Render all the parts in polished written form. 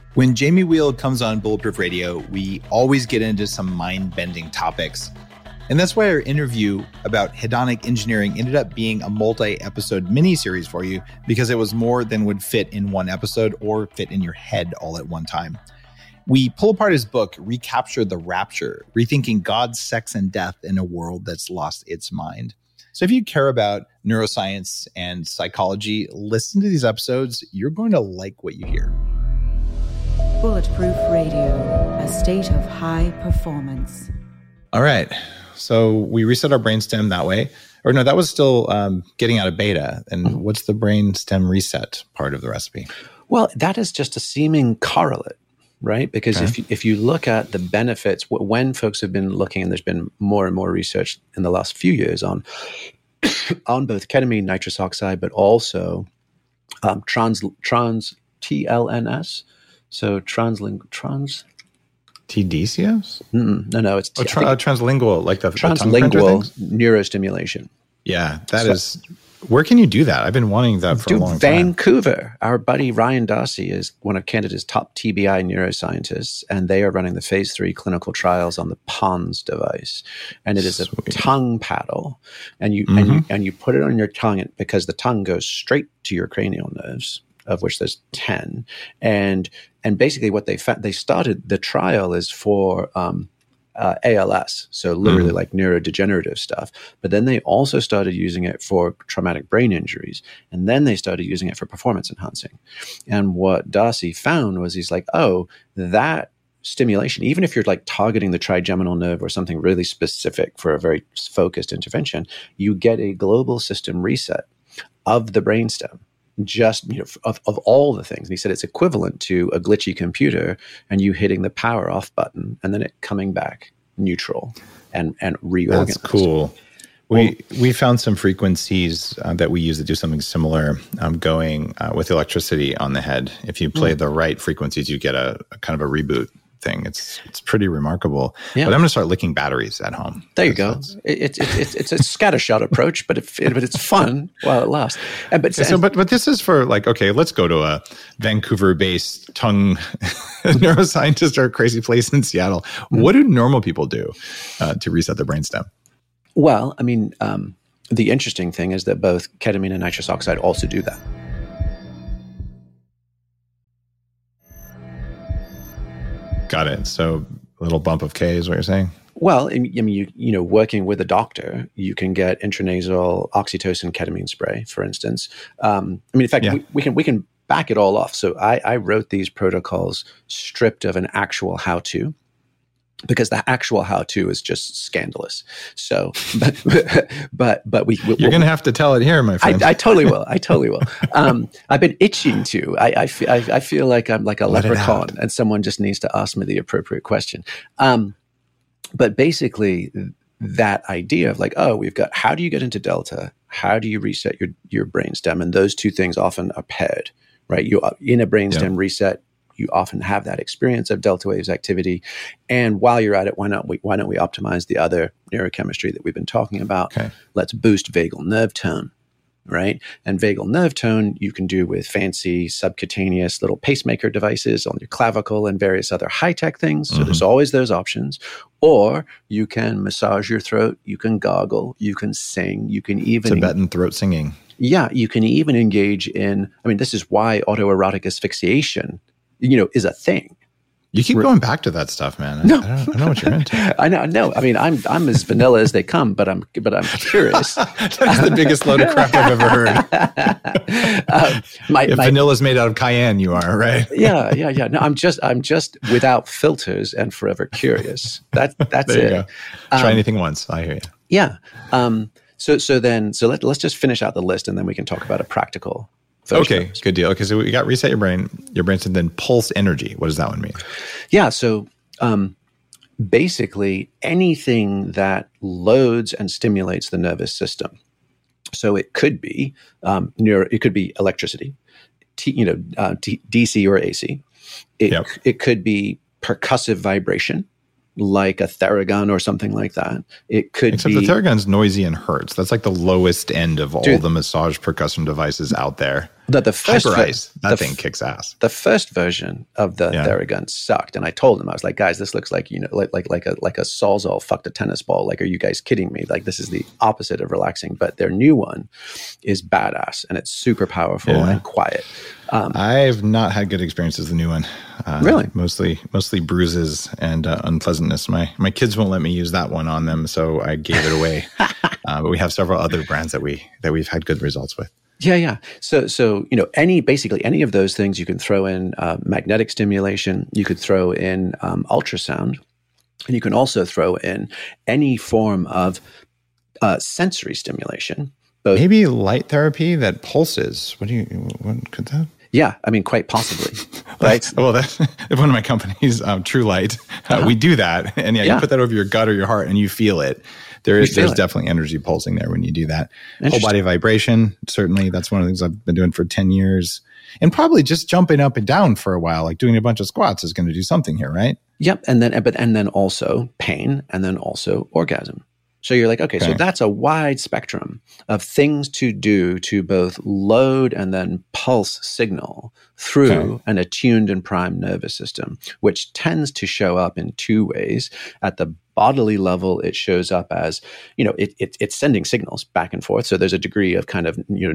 When Jamie Wheal comes on Bulletproof Radio, we always get into some mind-bending topics. And that's why our interview about hedonic engineering ended up being a multi-episode mini-series for you, because it was more than would fit in one episode or fit in your head all at one time. We pull apart his book, Recapture the Rapture, Rethinking God, Sex, and Death in a World That's Lost Its Mind. So if you care about neuroscience and psychology, listen to these episodes. You're going to like what you hear. Bulletproof Radio, a state of high performance. All right. So we reset our brainstem that way. Or no, that was still getting out of beta. And what's the brainstem reset part of the recipe? Well, that is just a seeming correlate, right? Because Okay. if you look at the benefits, when folks have been looking, and there's been more and more research in the last few years on both ketamine, nitrous oxide, but also trans TLNS. So trans. TDCS? No, it's translingual, like the tongue printer translingual things? neurostimulation. Yeah, that is. Where can you do that? I've been wanting that for a long time. Vancouver. Our buddy Ryan Darcy is one of Canada's top TBI neuroscientists, and they are running the phase 3 clinical trials on the PONS device. And it is Sweet. a tongue paddle, and you put it on your tongue because the tongue goes straight to your cranial nerves, of which there's 10. And basically what they found, they started the trial is for ALS, so literally like neurodegenerative stuff. But then they also started using it for traumatic brain injuries. And then they started using it for performance enhancing. And what Darcy found was he's like, oh, that stimulation, even if you're like targeting the trigeminal nerve or something really specific for a very focused intervention, you get a global system reset of the brainstem. Just, of all the things. And he said it's equivalent to a glitchy computer and you hitting the power off button and then it coming back neutral and reorganized. That's cool. We found some frequencies that we use to do something similar going with electricity on the head. If you play the right frequencies, you get a kind of a reboot thing. It's pretty remarkable. Yeah. But I'm going to start licking batteries at home. There you go. It's a scattershot approach, but it's fun while it lasts. But this is for like, okay, let's go to a Vancouver-based tongue neuroscientist or a crazy place in Seattle. What do normal people do to reset their brainstem? Well, I mean, the interesting thing is that both ketamine and nitrous oxide also do that. Got it. So a little bump of K is what you're saying? Well, I mean, working with a doctor, you can get intranasal oxytocin ketamine spray, for instance. In fact, we can back it all off. So I wrote these protocols stripped of an actual how-to, because the actual how-to is just scandalous. So, but you're going to have to tell it here, my friend. I totally will. I've been itching to. I feel like I'm like a leprechaun, and someone just needs to ask me the appropriate question. But basically, that idea of like, oh, we've got, how do you get into delta? How do you reset your brainstem? And those two things often are paired, right? You in a brainstem reset, you often have that experience of delta waves activity. And while you're at it, why don't we optimize the other neurochemistry that we've been talking about? Okay. Let's boost vagal nerve tone, right? And vagal nerve tone you can do with fancy subcutaneous little pacemaker devices on your clavicle and various other high-tech things. So there's always those options. Or you can massage your throat, you can gargle, you can sing, you can even... Tibetan throat singing. Yeah, you can even engage in... this is why autoerotic asphyxiation is a thing. You keep going back to that stuff, man. I don't know what you're into. I know. I'm as vanilla as they come, but I'm curious. That's the biggest load of crap I've ever heard. Vanilla's made out of cayenne, you are, right? Yeah. No, I'm just without filters and forever curious. That's there it. You go. Try anything once. I hear you. Yeah. So let's just finish out the list, and then we can talk about a practical. Okay, good deal. Okay, so we got reset your brain, and then pulse energy. What does that one mean? Yeah, so basically anything that loads and stimulates the nervous system. So it could be it could be electricity, DC or AC. It could be percussive vibration, like a Theragun or something like that. It could Except the Theragun's noisy and hurts. That's like the lowest end of all the massage percussion devices out there. The first Hyperice, that thing kicks ass. The first version of the Theragun sucked, and I told them, I was like, guys, this looks like, like a Sawzall fucked a tennis ball. Like, are you guys kidding me? Like, this is the opposite of relaxing. But their new one is badass, and it's super powerful and quiet. I've not had good experiences with the new one. Really? Mostly bruises and unpleasantness. My kids won't let me use that one on them, so I gave it away. But we have several other brands that we've had good results with. Yeah. So basically any of those things you can throw in magnetic stimulation, you could throw in ultrasound, and you can also throw in any form of sensory stimulation. Maybe light therapy that pulses. What could that? Yeah, I mean, quite possibly, right? Well, that's one of my companies, True Light. We do that, and you put that over your gut or your heart, and you feel it. There's definitely energy pulsing there when you do that. Whole body vibration, certainly. That's one of the things I've been doing for 10 years. And probably just jumping up and down for a while, like doing a bunch of squats is going to do something here, right? Yep. And then also pain, and then also orgasm. So you're like, okay, so that's a wide spectrum of things to do to both load and then pulse signal through an attuned and primed nervous system, which tends to show up in two ways. At the bodily level, it shows up as, it's sending signals back and forth. So there's a degree of kind of,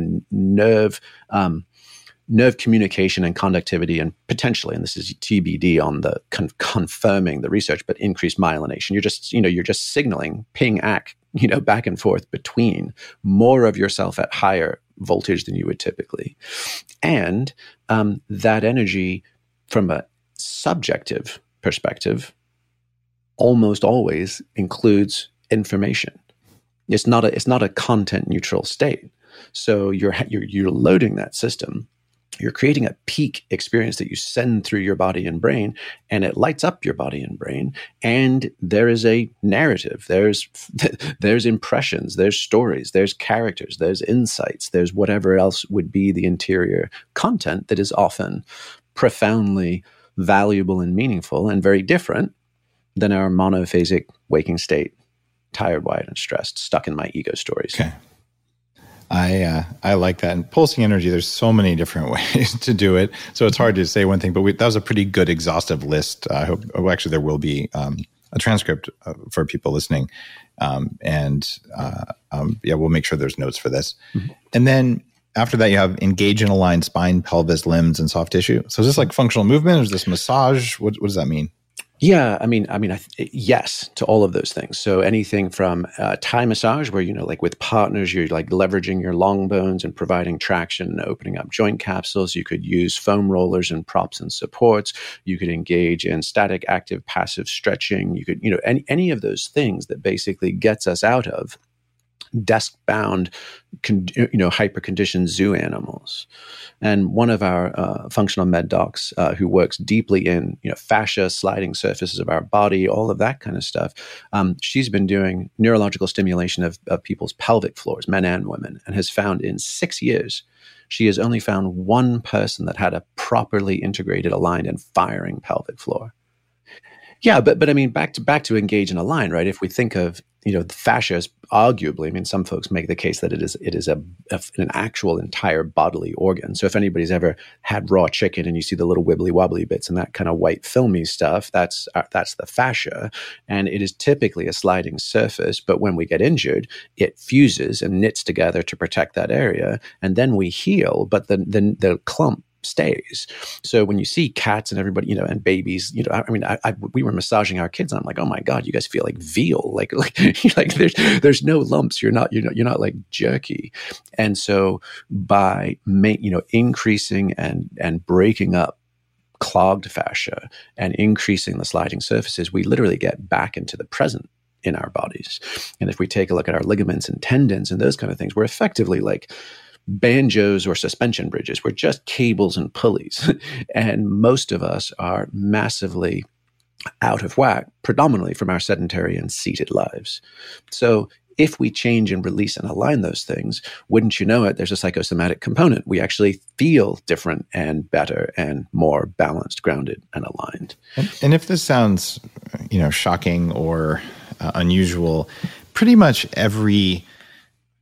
nerve communication and conductivity, and potentially, and this is TBD on the confirming the research, but increased myelination. You're just signaling ping-ack, back and forth between more of yourself at higher voltage than you would typically. And that energy from a subjective perspective almost always includes information. It's not a content neutral state. So you're loading that system. You're creating a peak experience that you send through your body and brain, and it lights up your body and brain. And there is a narrative. There's impressions, there's stories, there's characters, there's insights, there's whatever else would be the interior content that is often profoundly valuable and meaningful and very different than our monophasic waking state, tired, wired, and stressed, stuck in my ego stories. Okay. I like that. And pulsing energy, there's so many different ways to do it. So it's hard to say one thing, but that was a pretty good exhaustive list. I hope, actually there will be a transcript for people listening. We'll make sure there's notes for this. Mm-hmm. And then after that, you have engage and align spine, pelvis, limbs, and soft tissue. So is this like functional movement, or is this massage? What does that mean? Yeah, yes to all of those things. So anything from Thai massage, where, like with partners, you're like leveraging your long bones and providing traction and opening up joint capsules. You could use foam rollers and props and supports. You could engage in static, active, passive stretching. You could, any of those things that basically gets us out of desk-bound, hyper-conditioned zoo animals. And one of our functional med docs who works deeply in fascia, sliding surfaces of our body, all of that kind of stuff, she's been doing neurological stimulation of people's pelvic floors, men and women, and has found in 6 years, she has only found one person that had a properly integrated, aligned, and firing pelvic floor. Yeah, but I mean, back to engage and align, right? If we think of, the fascia is arguably, some folks make the case that it is an actual entire bodily organ. So if anybody's ever had raw chicken and you see the little wibbly wobbly bits and that kind of white filmy stuff, that's the fascia. And it is typically a sliding surface, but when we get injured, it fuses and knits together to protect that area. And then we heal, but the clump stays. So when you see cats and everybody, and babies, we were massaging our kids, and I'm like, oh my God, you guys feel like veal, like there's no lumps. You're not like jerky. And so by increasing and breaking up clogged fascia and increasing the sliding surfaces, we literally get back into the present in our bodies. And if we take a look at our ligaments and tendons and those kind of things, we're effectively like banjos or suspension bridges. We're just cables and pulleys. And most of us are massively out of whack, predominantly from our sedentary and seated lives. So if we change and release and align those things, wouldn't you know it, there's a psychosomatic component. We actually feel different and better and more balanced, grounded, and aligned. And if this sounds, shocking or unusual, pretty much every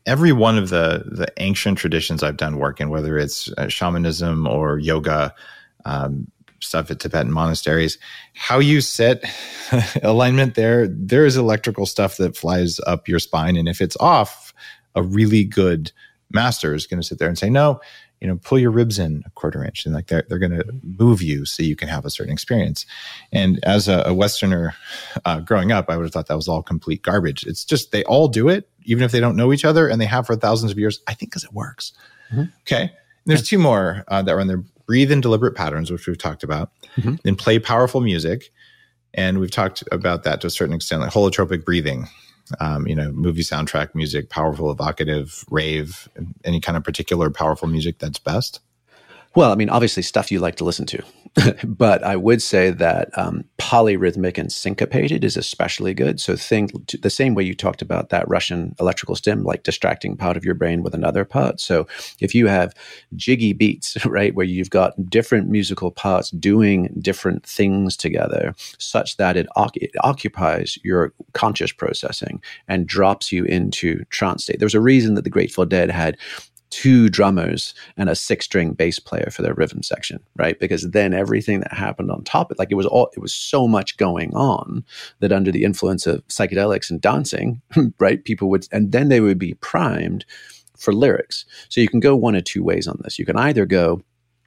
every one of the ancient traditions I've done work in, whether it's shamanism or yoga, stuff at Tibetan monasteries, how you set alignment there is electrical stuff that flies up your spine. And if it's off, a really good master is going to sit there and say, no, pull your ribs in a quarter inch. And like they're going to move you so you can have a certain experience. And as a Westerner growing up, I would have thought that was all complete garbage. It's just, they all do it, even if they don't know each other, and they have for thousands of years, I think because it works. Mm-hmm. Okay. And there's two more that are in there. Breathe in deliberate patterns, which we've talked about. Mm-hmm. Then play powerful music. And we've talked about that to a certain extent, like holotropic breathing, movie soundtrack music, powerful, evocative, rave, any kind of particular powerful music that's best. Well, I mean, obviously stuff you like to listen to, but I would say that polyrhythmic and syncopated is especially good. So the same way you talked about that Russian electrical stim, like distracting part of your brain with another part. So if you have jiggy beats, right, where you've got different musical parts doing different things together, such that it occupies your conscious processing and drops you into trance state. There's a reason that the Grateful Dead had 2 drummers and a 6-string bass player for their rhythm section, right? Because then everything that happened on top of it, it was so much going on that under the influence of psychedelics and dancing, right? And then they would be primed for lyrics. So you can go one of two ways on this. You can either go,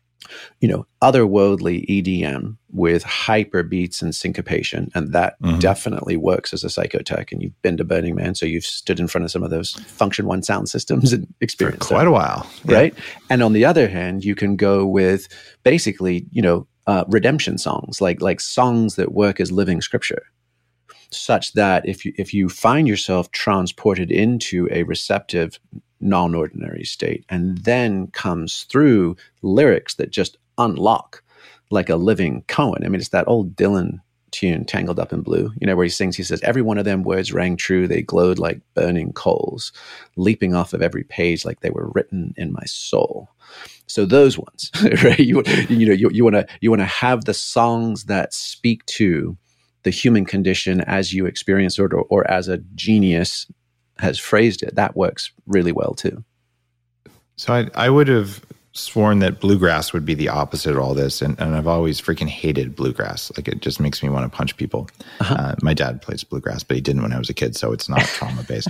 otherworldly EDM with hyper beats and syncopation, and that definitely works as a psychotech. And you've been to Burning Man, so you've stood in front of some of those Function One sound systems and experienced for quite a while, right? Yeah. And on the other hand, you can go with basically, redemption songs, like songs that work as living scripture, such that if you find yourself transported into a receptive, non-ordinary state, and then comes through lyrics that just unlock like a living koan. I mean, it's that old Dylan tune, Tangled Up in Blue, where he says, every one of them words rang true. They glowed like burning coals, leaping off of every page like they were written in my soul. So those ones, right? You want to have the songs that speak to the human condition as you experience it, or as a genius has phrased it. That works really well too. So I would have sworn that bluegrass would be the opposite of all this, and I've always freaking hated bluegrass. Like, it just makes me want to punch people. My dad plays bluegrass, but he didn't when I was a kid, so it's not trauma-based.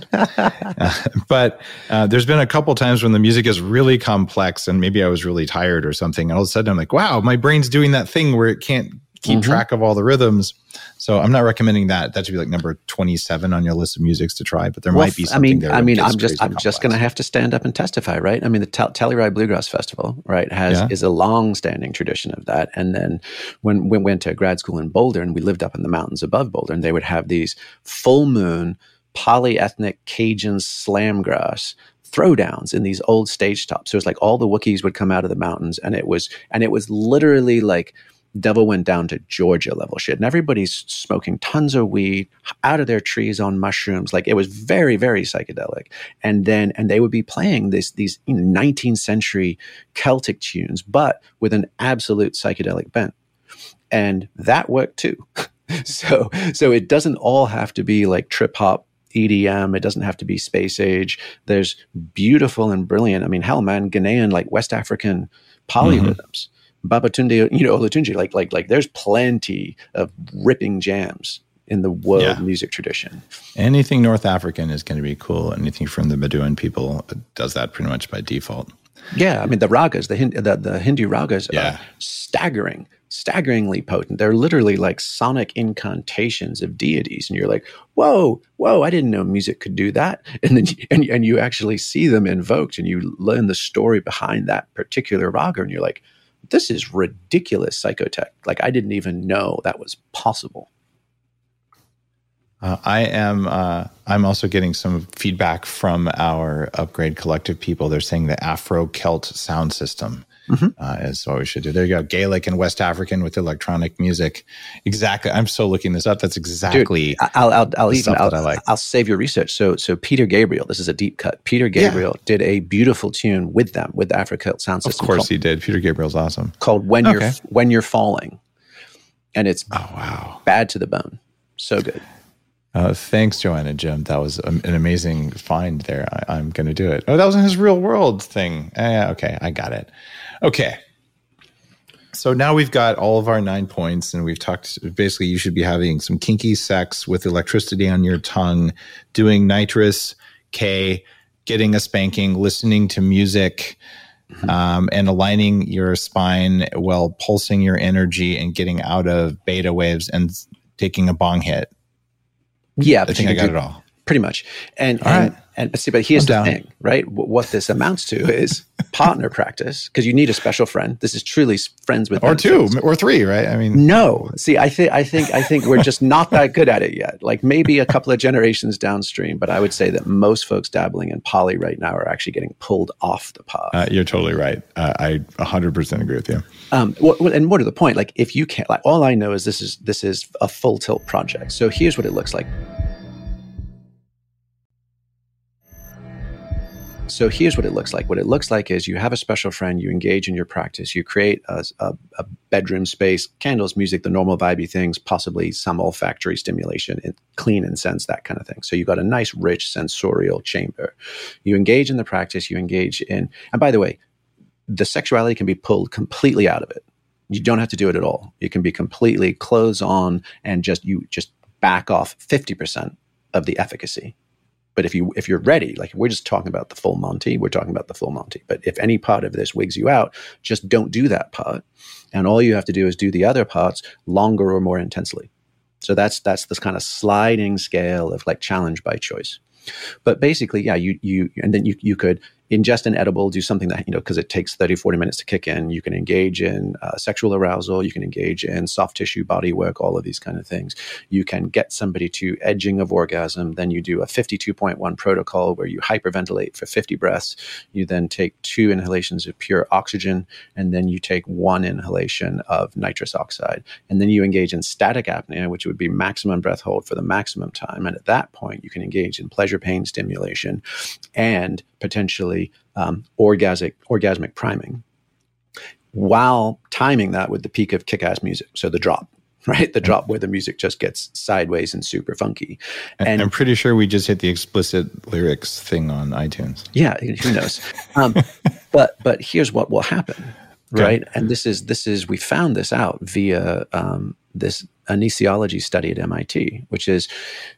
But there's been a couple times when the music is really complex, and maybe I was really tired or something, and all of a sudden I'm like, wow, my brain's doing that thing where it can't keep track of all the rhythms. So I'm not recommending that. That should be like number 27 on your list of musics to try, but there might be something there. I'm just going to have to stand up and testify, right? I mean, the Telluride Bluegrass Festival, right, is a long-standing tradition of that. And then when we went to grad school in Boulder, and we lived up in the mountains above Boulder, and they would have these full moon polyethnic Cajun slamgrass throwdowns in these old stage tops. So it was like all the Wookiees would come out of the mountains, and it was literally like Devil Went Down to Georgia level shit. And everybody's smoking tons of weed out of their trees on mushrooms. Like, it was very, very psychedelic. And they would be playing these 19th century Celtic tunes, but with an absolute psychedelic bent. And that worked too. So it doesn't all have to be like trip hop EDM. It doesn't have to be space age. There's beautiful and brilliant, I mean, hell, man, Ghanaian, like West African polyrhythms. Babatunde, Olatunji, like there's plenty of ripping jams in the world music tradition. Anything North African is going to be cool. Anything from the Bedouin people does that pretty much by default. Yeah, I mean, the ragas, the Hindu ragas are staggeringly potent. They're literally like sonic incantations of deities, and you're like, whoa, I didn't know music could do that. And then and you actually see them invoked, and you learn the story behind that particular raga, and you're like, this is ridiculous psychotech. Like, I didn't even know that was possible. I'm also getting some feedback from our Upgrade Collective people. They're saying the Afro-Celt sound system is what we should do. There you go. Gaelic and West African with electronic music. Exactly. I'm so looking this up. That's exactly. Dude, I'll save your research. So Peter Gabriel, this is a deep cut. Peter Gabriel did a beautiful tune with them, with the Afro-Celt sound system. Of course he did. Peter Gabriel's awesome. Called When You're Falling. And it's bad to the bone. So good. Thanks, Joanna Jim. That was an amazing find there. I'm going to do it. Oh, that was in his real world thing. Okay, I got it. Okay. So now we've got all of our 9 points, and we've talked, basically you should be having some kinky sex with electricity on your tongue, doing nitrous K, getting a spanking, listening to music, and aligning your spine while pulsing your energy and getting out of beta waves and taking a bong hit. Yeah. I think I got it all. Pretty much. And see, but here's the thing, right? What this amounts to is partner practice, because you need a special friend. This is truly friends with benefits. 2 or 3, right? I mean, no. See, I think we're just not that good at it yet. Like maybe a couple of generations downstream, but I would say that most folks dabbling in poly right now are actually getting pulled off the path. You're totally right. I 100% agree with you. And more to the point, like if you can't, like all I know is this is a full tilt project. So here's what it looks like. So here's what it looks like. What it looks like is you have a special friend, you engage in your practice, you create a bedroom space, candles, music, the normal vibey things, possibly some olfactory stimulation, clean incense, that kind of thing. So you've got a nice, rich, sensorial chamber. You engage in the practice, you engage in, and by the way, the sexuality can be pulled completely out of it. You don't have to do it at all. You can be completely clothes on and just back off 50% of the efficacy. But if you're ready, like we're just talking about the full Monty, we're talking about the full Monty. But if any part of this wigs you out, just don't do that part. And all you have to do is do the other parts longer or more intensely. So that's this kind of sliding scale of like challenge by choice. But basically, yeah, you and then you could ingest an edible, do something that, because it takes 30, 40 minutes to kick in. You can engage in sexual arousal. You can engage in soft tissue body work, all of these kind of things. You can get somebody to edging of orgasm. Then you do a 52.1 protocol where you hyperventilate for 50 breaths. You then take 2 inhalations of pure oxygen, and then you take 1 inhalation of nitrous oxide. And then you engage in static apnea, which would be maximum breath hold for the maximum time. And at that point, you can engage in pleasure pain stimulation and potentially orgasmic priming, while timing that with the peak of kick-ass music. So the drop, right? The drop where the music just gets sideways and super funky. And I'm pretty sure we just hit the explicit lyrics thing on iTunes. Yeah, who knows? But here's what will happen, right? Okay. And this is we found this out via this anesthesiology study at MIT, which is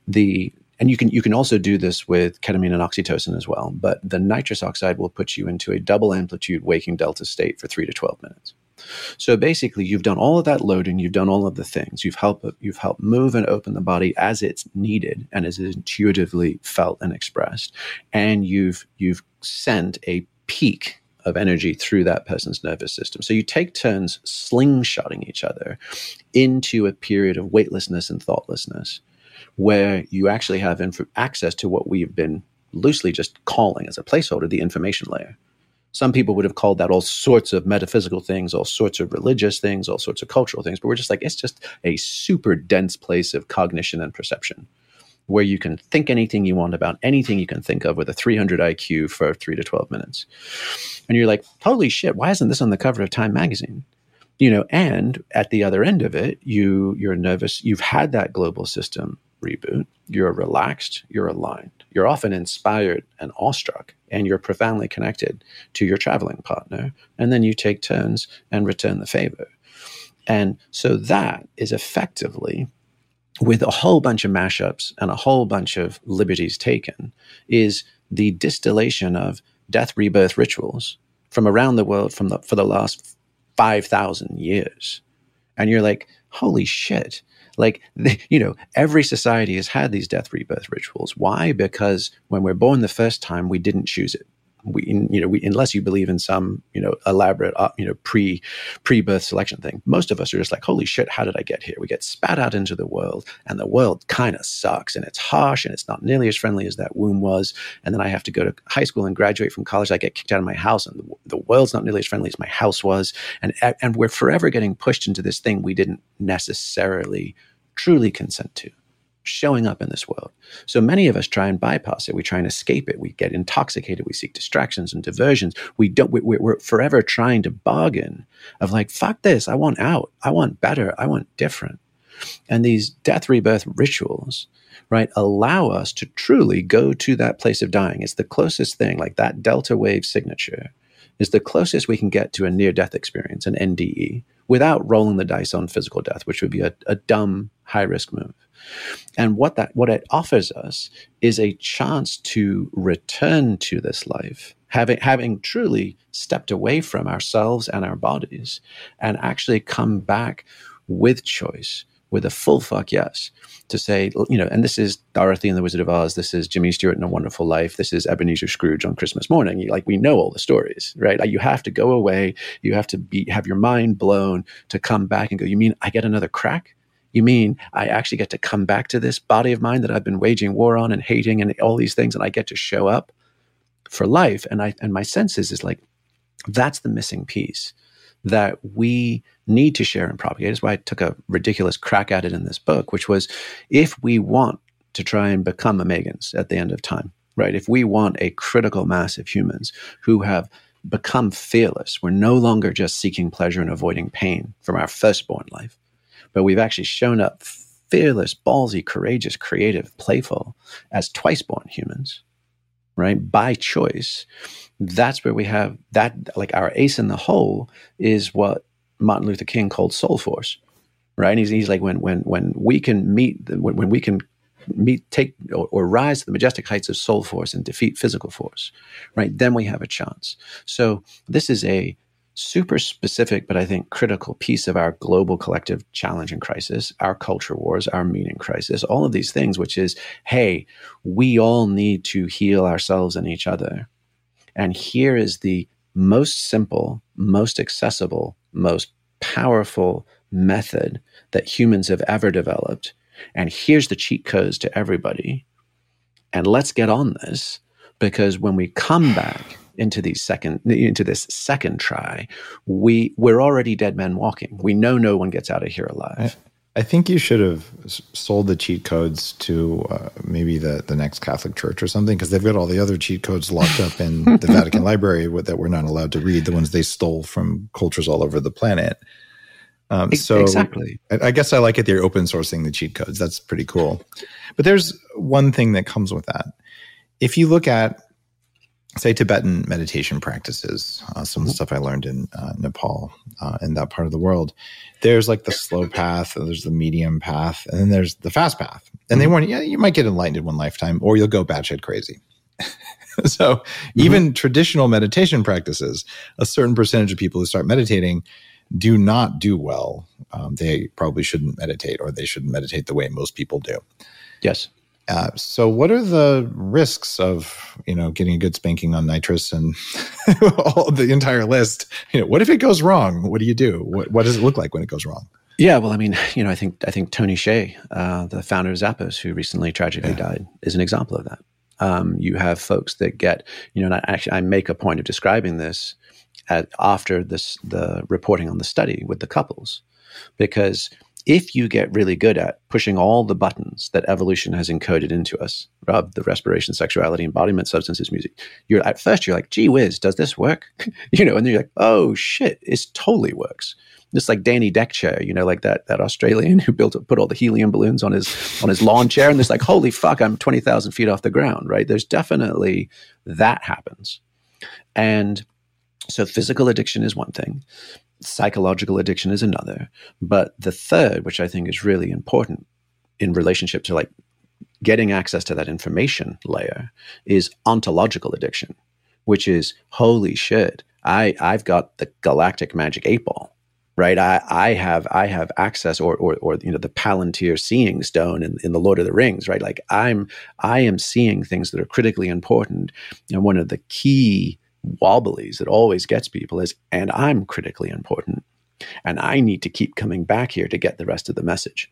and you can also do this with ketamine and oxytocin as well. But the nitrous oxide will put you into a double amplitude waking delta state for 3 to 12 minutes. So basically, you've done all of that loading, you've done all of the things, you've helped move and open the body as it's needed and as is intuitively felt and expressed, and you've sent a peak of energy through that person's nervous system. So you take turns slingshotting each other into a period of weightlessness and thoughtlessness, where you actually have access to what we've been loosely just calling as a placeholder the information layer. Some people would have called that all sorts of metaphysical things, all sorts of religious things, all sorts of cultural things, but we're just like, it's just a super dense place of cognition and perception, where you can think anything you want about anything you can think of with a 300 IQ for 3 to 12 minutes. And you're like, holy shit, why isn't this on the cover of Time magazine? And at the other end of it, you're nervous. You've had that global system reboot. You're relaxed. You're aligned. You're often inspired and awestruck, and you're profoundly connected to your traveling partner. And then you take turns and return the favor. And so that is effectively, with a whole bunch of mashups and a whole bunch of liberties taken, is the distillation of death rebirth rituals from around the world for the last 5,000 years. And you're like, holy shit. Like, every society has had these death rebirth rituals. Why? Because when we're born the first time, we didn't choose it. We unless you believe in some, elaborate, pre-birth selection thing. Most of us are just like, holy shit, how did I get here? We get spat out into the world, and the world kind of sucks, and it's harsh, and it's not nearly as friendly as that womb was. And then I have to go to high school and graduate from college. I get kicked out of my house, and the world's not nearly as friendly as my house was. And we're forever getting pushed into this thing we didn't necessarily truly consent to, showing up in this world. So many of us try and bypass it. We try and escape it. We get intoxicated. We seek distractions and diversions. We're forever trying to bargain of like, fuck this. I want out. I want better. I want different. And these death rebirth rituals right, allow us to truly go to that place of dying. It's the closest thing, like that delta wave signature is the closest we can get to a near-death experience, an NDE, without rolling the dice on physical death, which would be a dumb, high-risk move. And what it offers us is a chance to return to this life, having truly stepped away from ourselves and our bodies, and actually come back with choice, with a full fuck yes, to say, and this is Dorothy and the Wizard of Oz, this is Jimmy Stewart in A Wonderful Life, this is Ebenezer Scrooge on Christmas morning. We know all the stories, right? You have to go away, you have to have your mind blown to come back and go, you mean I get another crack? You mean I actually get to come back to this body of mine that I've been waging war on and hating and all these things, and I get to show up for life? And my sense is like, that's the missing piece that we need to share and propagate. That's why I took a ridiculous crack at it in this book, which was, if we want to try and become Omegans at the end of time, right? If we want a critical mass of humans who have become fearless, we're no longer just seeking pleasure and avoiding pain from our firstborn life, but we've actually shown up fearless, ballsy, courageous, creative, playful as twice-born humans, right? By choice. That's where we have that, like our ace in the hole is what Martin Luther King called soul force, right? And he's like, when we can take or rise to the majestic heights of soul force and defeat physical force, right? Then we have a chance. So this is a super specific, but I think critical piece of our global collective challenge and crisis, our culture wars, our meaning crisis, all of these things, which is, hey, we all need to heal ourselves and each other. And here is the most simple, most accessible, most powerful method that humans have ever developed. And here's the cheat codes to everybody. And let's get on this, because when we come back into this second try, we're already dead men walking. We know no one gets out of here alive. I think you should have sold the cheat codes to maybe the next Catholic Church or something, because they've got all the other cheat codes locked up in the Vatican Library that we're not allowed to read, the ones they stole from cultures all over the planet. So exactly. I guess I like it. They're open sourcing the cheat codes. That's pretty cool. But there's one thing that comes with that. If you look at, say, Tibetan meditation practices, some of the stuff I learned in Nepal, in that part of the world, there's like the slow path, there's the medium path, and then there's the fast path. And they warn you, you might get enlightened in one lifetime, or you'll go batshit crazy. So even traditional meditation practices, a certain percentage of people who start meditating do not do well. They probably shouldn't meditate, or they shouldn't meditate the way most people do. Yes. So what are the risks of, getting a good spanking on nitrous and all the entire list? What if it goes wrong? What do you do? What does it look like when it goes wrong? Yeah, well, I mean, I think Tony Hsieh, the founder of Zappos, who recently tragically died, is an example of that. You have folks that get, and I make a point of describing this after the reporting on the study with the couples, because if you get really good at pushing all the buttons that evolution has encoded into us, the respiration, sexuality, embodiment, substances, music, at first you're like, gee whiz, does this work? And then you're like, oh shit, it totally works. Just like Danny Deckchair, like that Australian who put all the helium balloons on his lawn chair, and it's like, holy fuck, I'm 20,000 feet off the ground, right? There's definitely that happens. And so physical addiction is one thing. Psychological addiction is another. But the third, which I think is really important in relationship to like getting access to that information layer, is ontological addiction, which is, holy shit, I've got the galactic magic 8-ball, right? I have access or the Palantir seeing stone in the Lord of the Rings, right? Like I am seeing things that are critically important. And one of the key wobblies that always gets people is, and I'm critically important, and I need to keep coming back here to get the rest of the message.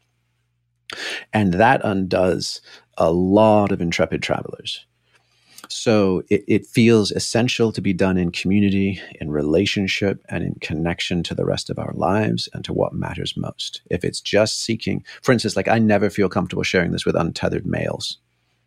And that undoes a lot of intrepid travelers. So it feels essential to be done in community, in relationship, and in connection to the rest of our lives and to what matters most. If it's just seeking, for instance, like I never feel comfortable sharing this with untethered males.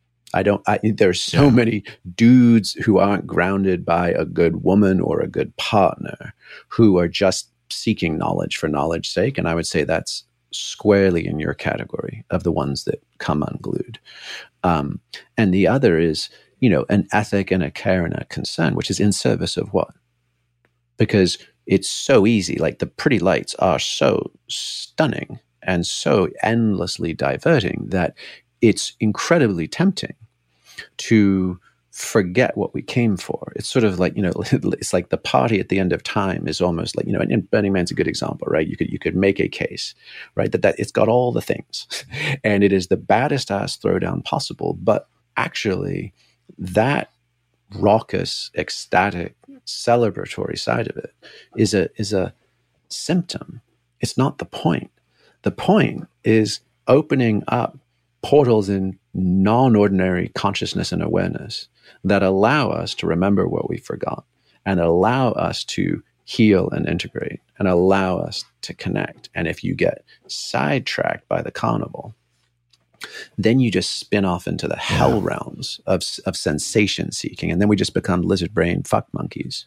There's so many dudes who aren't grounded by a good woman or a good partner, who are just seeking knowledge for knowledge's sake. And I would say that's squarely in your category of the ones that come unglued. And the other is, an ethic and a care and a concern, which is in service of what? Because it's so easy. Like, the pretty lights are so stunning and so endlessly diverting that it's incredibly tempting to forget what we came for. It's sort of like, it's like the party at the end of time is almost like, and Burning Man's a good example, right? You could make a case, right? That it's got all the things and it is the baddest ass throwdown possible. But actually that raucous, ecstatic, celebratory side of it is a symptom. It's not the point. The point is opening up portals in non-ordinary consciousness and awareness that allow us to remember what we forgot and allow us to heal and integrate and allow us to connect. And if you get sidetracked by the carnival, then you just spin off into the hell realms of sensation seeking. And then we just become lizard brain fuck monkeys.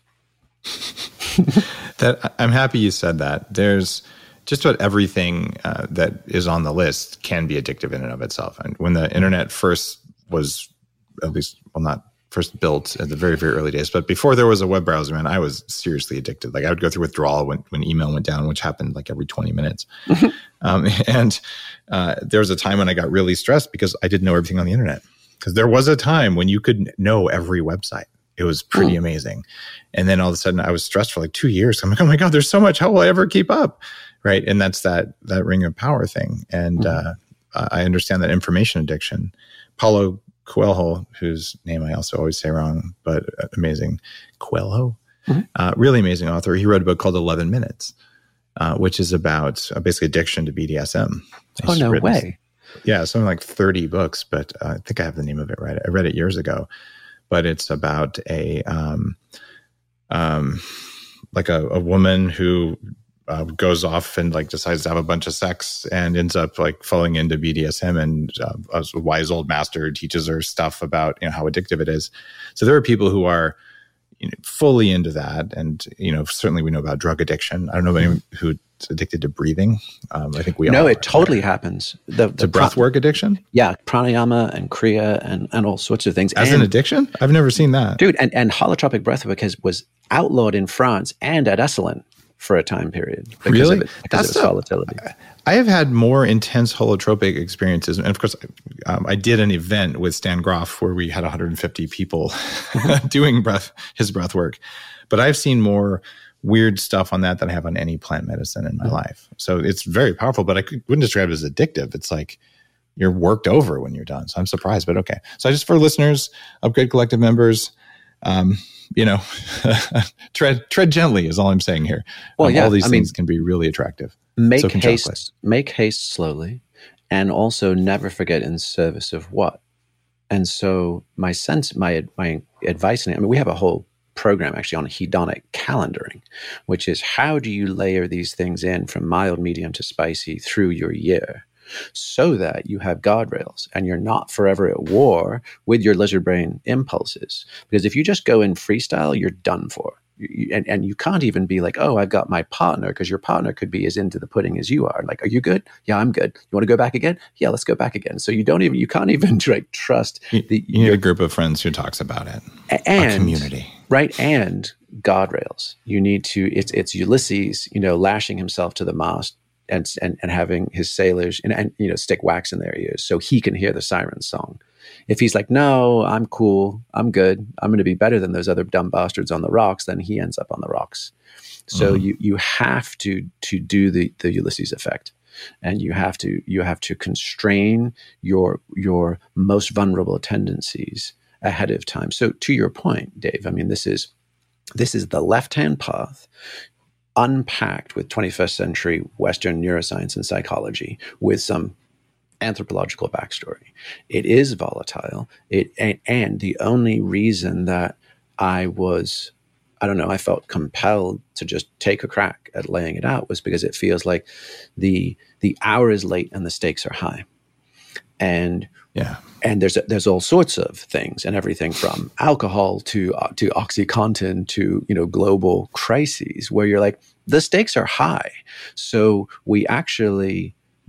That I'm happy you said that. There's just about everything that is on the list can be addictive in and of itself. And when the internet first was, at least, well, not first built at the very, very early days, but before there was a web browser, man, I was seriously addicted. Like, I would go through withdrawal when email went down, which happened like every 20 minutes. And there was a time when I got really stressed because I didn't know everything on the internet. Because there was a time when you could know every website. It was pretty amazing. And then all of a sudden I was stressed for like 2 years. I'm like, oh my God, there's so much. How will I ever keep up? Right. And that's that ring of power thing. And I understand that information addiction. Paulo Coelho, whose name I also always say wrong, but amazing. Coelho, really amazing author. He wrote a book called 11 Minutes, which is about basically addiction to BDSM. Oh, no way. Yeah, something like 30 books, but I think I have the name of it right. I read it years ago, but it's about a woman who goes off and like decides to have a bunch of sex and ends up like falling into BDSM, and a wise old master teaches her stuff about how addictive it is. So there are people who are fully into that, and certainly we know about drug addiction. I don't know anyone who's addicted to breathing. I think we all know it totally happens. The breathwork addiction, pranayama and kriya and all sorts of things as an addiction. I've never seen that, dude. And holotropic breathwork was outlawed in France and at Esalen for a time period because of its volatility. I have had more intense holotropic experiences. And of course, I did an event with Stan Groff where we had 150 people doing his breath work. But I've seen more weird stuff on that than I have on any plant medicine in my life. So it's very powerful, but I wouldn't describe it as addictive. It's like you're worked over when you're done. So I'm surprised, but okay. So just for listeners, Upgrade Collective members, tread gently is all I'm saying here. Well, all these things can be really attractive. Make haste slowly, and also never forget in service of what. And so my advice, we have a whole program actually on hedonic calendaring, which is how do you layer these things in from mild, medium to spicy through your year, so that you have guardrails and you're not forever at war with your lizard brain impulses. Because if you just go in freestyle, you're done for. And you can't even be like, oh, I've got my partner, because your partner could be as into the pudding as you are. Like, are you good? Yeah, I'm good. You want to go back again? Yeah, let's go back again. So you can't even trust. You need a group of friends who talks about it. And a community. Right. And guardrails. You need to, it's Ulysses, lashing himself to the mast and having his sailors and stick wax in their ears so he can hear the siren song. If he's like, no, I'm cool, I'm good, I'm going to be better than those other dumb bastards on the rocks, then he ends up on the rocks. So you have to do the Ulysses effect, and you have to constrain your most vulnerable tendencies ahead of time. So to your point, Dave, this is the left-hand path unpacked with 21st century Western neuroscience and psychology with some anthropological backstory. It is volatile. And the only reason that I felt compelled to just take a crack at laying it out was because it feels like the hour is late and the stakes are high. And there's all sorts of things, and everything from alcohol to OxyContin to global crises, where you're like, the stakes are high. So we actually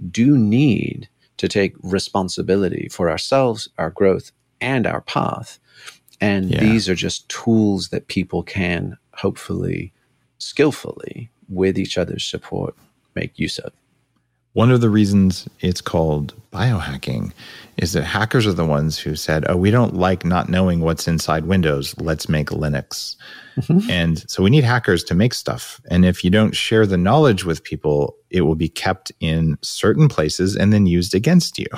do need to take responsibility for ourselves, our growth, and our path. And these are just tools that people can hopefully skillfully, with each other's support, make use of. One of the reasons it's called biohacking is that hackers are the ones who said, oh, we don't like not knowing what's inside Windows. Let's make Linux. Mm-hmm. And so we need hackers to make stuff. And if you don't share the knowledge with people, it will be kept in certain places and then used against you.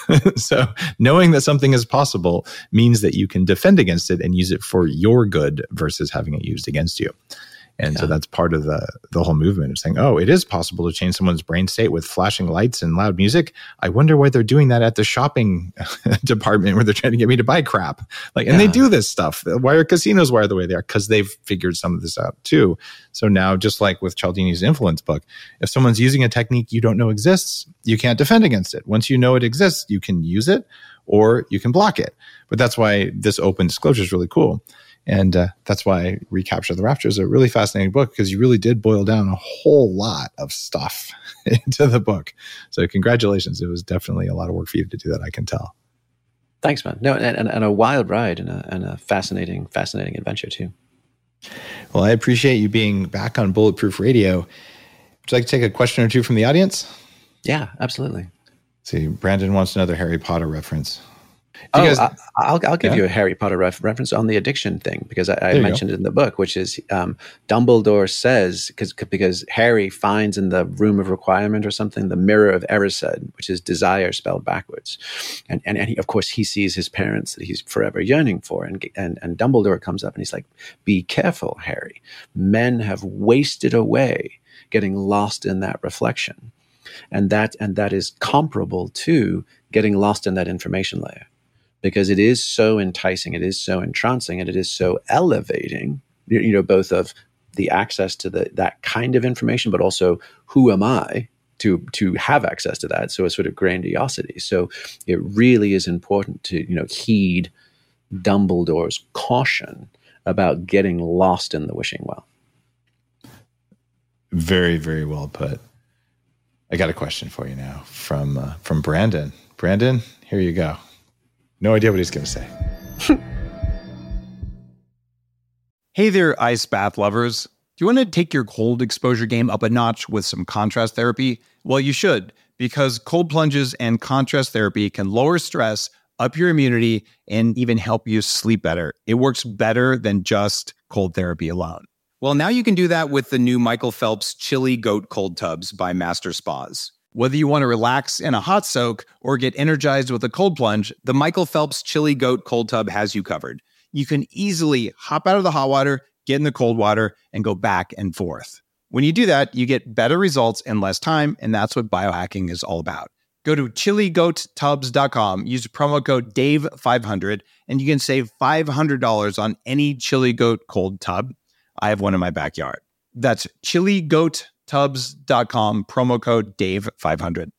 So knowing that something is possible means that you can defend against it and use it for your good versus having it used against you. And so that's part of the whole movement of saying, oh, it is possible to change someone's brain state with flashing lights and loud music. I wonder why they're doing that at the shopping department where they're trying to get me to buy crap. And they do this stuff. Why are casinos wired the way they are? Because they've figured some of this out too. So now, just like with Cialdini's influence book, if someone's using a technique you don't know exists, you can't defend against it. Once you know it exists, you can use it or you can block it. But that's why this open disclosure is really cool. And that's why Recapture the Rapture is a really fascinating book, because you really did boil down a whole lot of stuff into the book. So congratulations. It was definitely a lot of work for you to do that, I can tell. Thanks, man. No, and a wild ride and a fascinating adventure too. Well, I appreciate you being back on Bulletproof Radio. Would you like to take a question or two from the audience? Yeah, absolutely. Let's see, Brandon wants another Harry Potter reference. I'll give you a Harry Potter reference on the addiction thing, because I mentioned it in the book, which is Dumbledore says, because Harry finds in the room of requirement or something the mirror of Erised, which is desire spelled backwards, and he, of course, he sees his parents that he's forever yearning for, and Dumbledore comes up and he's like, "Be careful, Harry. Men have wasted away getting lost in that reflection," and that is comparable to getting lost in that information layer. Because it is so enticing, it is so entrancing, and it is so elevating, both of the access to that kind of information, but also who am I to have access to that? So a sort of grandiosity. So it really is important to, heed Dumbledore's caution about getting lost in the wishing well. Very, very well put. I got a question for you now from Brandon. Brandon, here you go. No idea what he's going to say. Hey there, ice bath lovers. Do you want to take your cold exposure game up a notch with some contrast therapy? Well, you should, because cold plunges and contrast therapy can lower stress, up your immunity, and even help you sleep better. It works better than just cold therapy alone. Well, now you can do that with the new Michael Phelps Chili Goat Cold Tubs by Master Spas. Whether you want to relax in a hot soak or get energized with a cold plunge, the Michael Phelps Chili Goat Cold Tub has you covered. You can easily hop out of the hot water, get in the cold water, and go back and forth. When you do that, you get better results in less time, and that's what biohacking is all about. Go to chiligoattubs.com, use promo code DAVE500, and you can save $500 on any Chili Goat cold tub. I have one in my backyard. That's chiligoattubs.com, promo code DAVE500.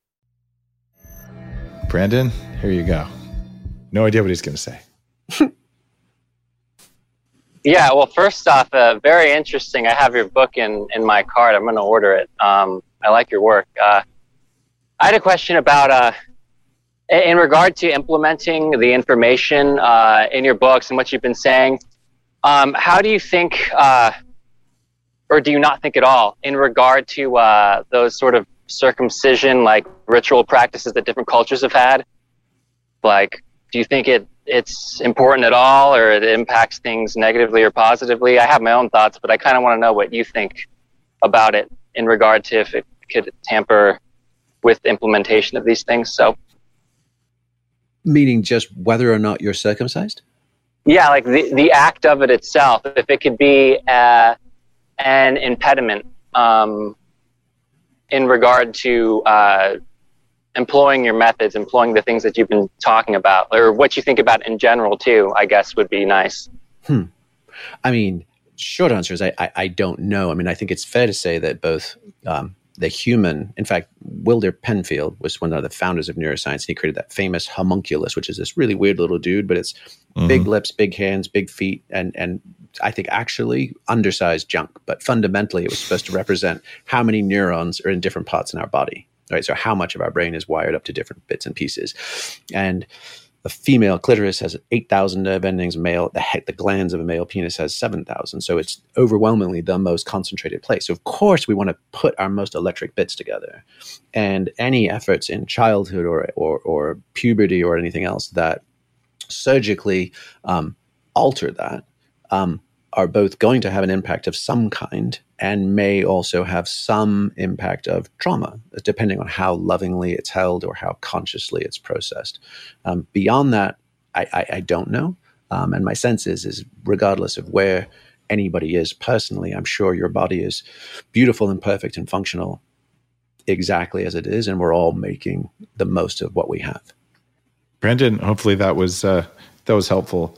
Brandon, here you go. No idea what he's going to say. Yeah, well, first off, very interesting. I have your book in my cart. I'm going to order it. I like your work. I had a question about, in regard to implementing the information in your books and what you've been saying, how do you think, or do you not think at all, in regard to those sort of circumcision, like ritual practices that different cultures have had? Like, do you think it's important at all, or it impacts things negatively or positively? I have my own thoughts, but I kind of want to know what you think about it in regard to if it could tamper with the implementation of these things. So, meaning just whether or not you're circumcised? Yeah, like the act of it itself, if it could be an impediment in regard to employing your methods, employing the things that you've been talking about, or what you think about in general too, I guess would be nice. I mean, short answer is I don't know. I mean, I think it's fair to say that both the human, in fact, Wilder Penfield was one of the founders of neuroscience, and he created that famous homunculus, which is this really weird little dude, but it's big lips, big hands, big feet, and I think actually undersized junk. But fundamentally, it was supposed to represent how many neurons are in different parts in our body. right? So how much of our brain is wired up to different bits and pieces. And the female clitoris has 8,000 nerve endings. The glands of a male penis has 7,000. So it's overwhelmingly the most concentrated place. So of course we want to put our most electric bits together. And any efforts in childhood or puberty or anything else that surgically alter that are both going to have an impact of some kind and may also have some impact of trauma, depending on how lovingly it's held or how consciously it's processed. Beyond that, I don't know. And my sense is regardless of where anybody is personally, I'm sure your body is beautiful and perfect and functional exactly as it is, and we're all making the most of what we have. Brendan, hopefully that was helpful.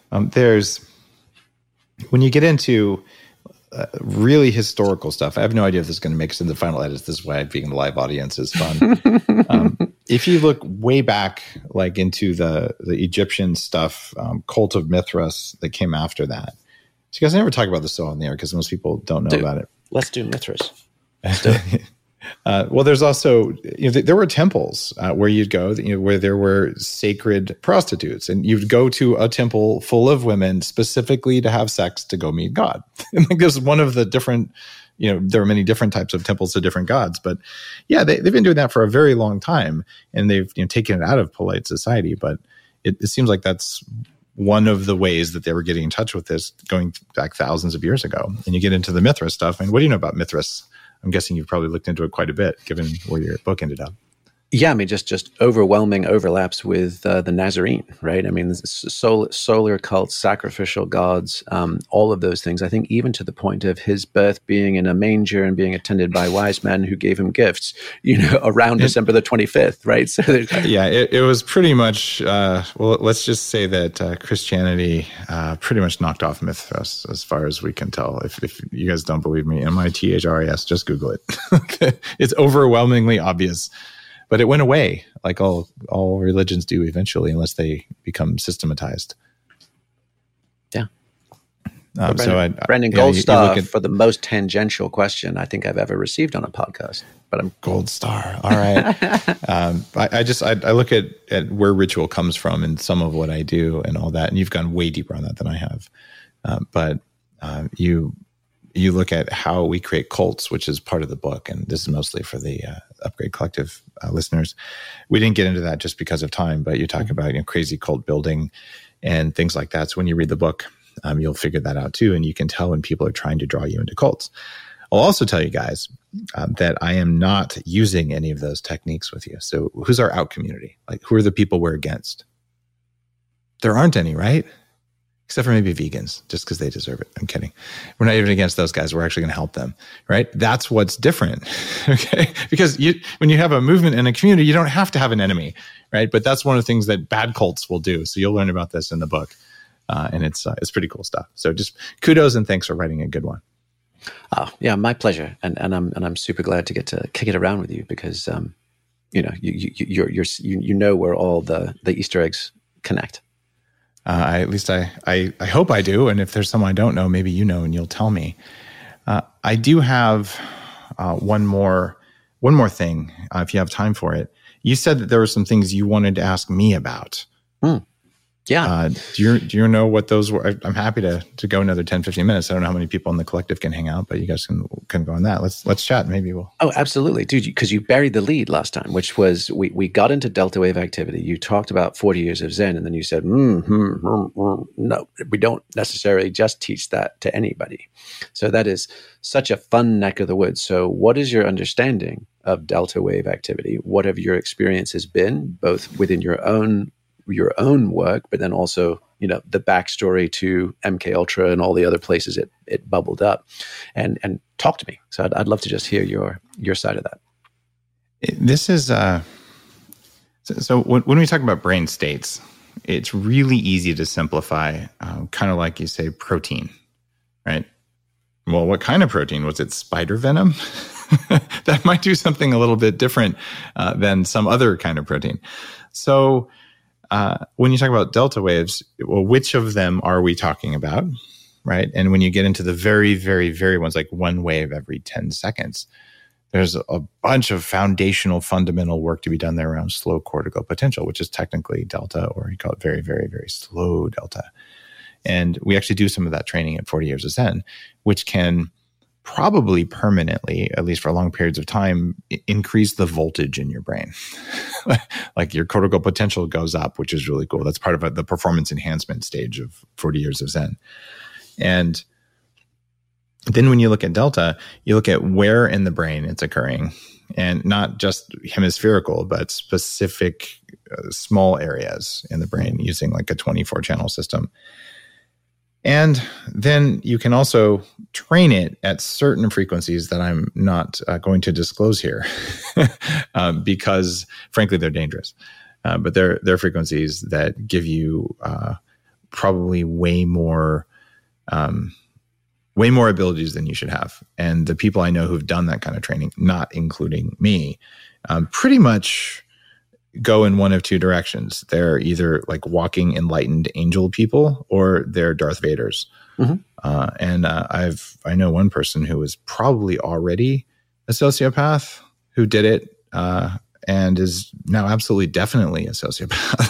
When you get into really historical stuff, I have no idea if this is going to make it in the final edits. This is why being a live audience is fun. If you look way back, like into the Egyptian stuff, Cult of Mithras that came after that. So you guys never talk about this so on the air because most people don't know about it. Let's do Mithras. Let's do it. Well, there's also, there were temples where you'd go, where there were sacred prostitutes, and you'd go to a temple full of women specifically to have sex to go meet God. And like there's one of the different, there are many different types of temples to different gods, but yeah, they've been doing that for a very long time, and they've taken it out of polite society. But it seems like that's one of the ways that they were getting in touch with this, going back thousands of years ago. And you get into the Mithras stuff. I mean, what do you know about Mithras? I'm guessing you've probably looked into it quite a bit, given where your book ended up. Yeah, I mean, just overwhelming overlaps with the Nazarene, right? I mean, solar cults, sacrificial gods, all of those things. I think even to the point of his birth being in a manger and being attended by wise men who gave him gifts, around December the 25th, right? So yeah, it was pretty much, well, let's just say that Christianity pretty much knocked off Mithras as far as we can tell. If you guys don't believe me, MITHRAS, just Google it. It's overwhelmingly obvious. But it went away, like all religions do eventually, unless they become systematized. Yeah. Brendan, gold star for the most tangential question I think I've ever received on a podcast. But I'm gold star. All right. I look at where ritual comes from and some of what I do and all that, and you've gone way deeper on that than I have. But you look at how we create cults, which is part of the book, and this is mostly for the Upgrade Collective listeners. We didn't get into that just because of time, but you talk about crazy cult building and things like that. So when you read the book, you'll figure that out too, and you can tell when people are trying to draw you into cults. I'll also tell you guys that I am not using any of those techniques with you. So who's our out community? Like, who are the people we're against? There aren't any, right? Except for maybe vegans, just because they deserve it. I'm kidding. We're not even against those guys. We're actually going to help them, right? That's what's different, okay? Because when you have a movement and a community, you don't have to have an enemy, right? But that's one of the things that bad cults will do. So you'll learn about this in the book, and it's pretty cool stuff. So just kudos and thanks for writing a good one. Oh, yeah, my pleasure, and I'm super glad to get to kick it around with you because you know where all the Easter eggs connect. At least I hope I do. And if there's someone I don't know, maybe you know and you'll tell me. I do have one more thing, if you have time for it. You said that there were some things you wanted to ask me about. Yeah. Do you know what those were? I'm happy to go another 10, 15 minutes. I don't know how many people in the collective can hang out, but you guys can go on that. Let's chat. Maybe we'll. Oh, absolutely. Dude, because you buried the lead last time, which was we got into delta wave activity. You talked about 40 years of Zen, and then you said, no, we don't necessarily just teach that to anybody. So that is such a fun neck of the woods. So what is your understanding of delta wave activity? What have your experiences been, both within your own work, but then also, the backstory to MK Ultra and all the other places it bubbled up, and talk to me. So I'd love to just hear your side of that. This is so when we talk about brain states, it's really easy to simplify, kind of like you say protein, right? Well, what kind of protein? Was it spider venom? That might do something a little bit different than some other kind of protein. So when you talk about delta waves, well, which of them are we talking about, right? And when you get into the very, very, very ones, like one wave every 10 seconds, there's a bunch of foundational, fundamental work to be done there around slow cortical potential, which is technically delta, or you call it very, very, very slow delta. And we actually do some of that training at 40 Years of Zen, which can probably permanently, at least for long periods of time, increase the voltage in your brain. Like your cortical potential goes up, which is really cool. That's part of the performance enhancement stage of 40 Years of Zen. And then when you look at delta, you look at where in the brain it's occurring, and not just hemispherical, but specific small areas in the brain using like a 24-channel system. And then you can also train it at certain frequencies that I'm not going to disclose here because, frankly, they're dangerous. But they're frequencies that give you probably way more abilities than you should have. And the people I know who've done that kind of training, not including me, pretty much go in one of two directions. They're either like walking enlightened angel people, or they're Darth Vaders. Mm-hmm. And I know one person who was probably already a sociopath who did it, and is now absolutely definitely a sociopath.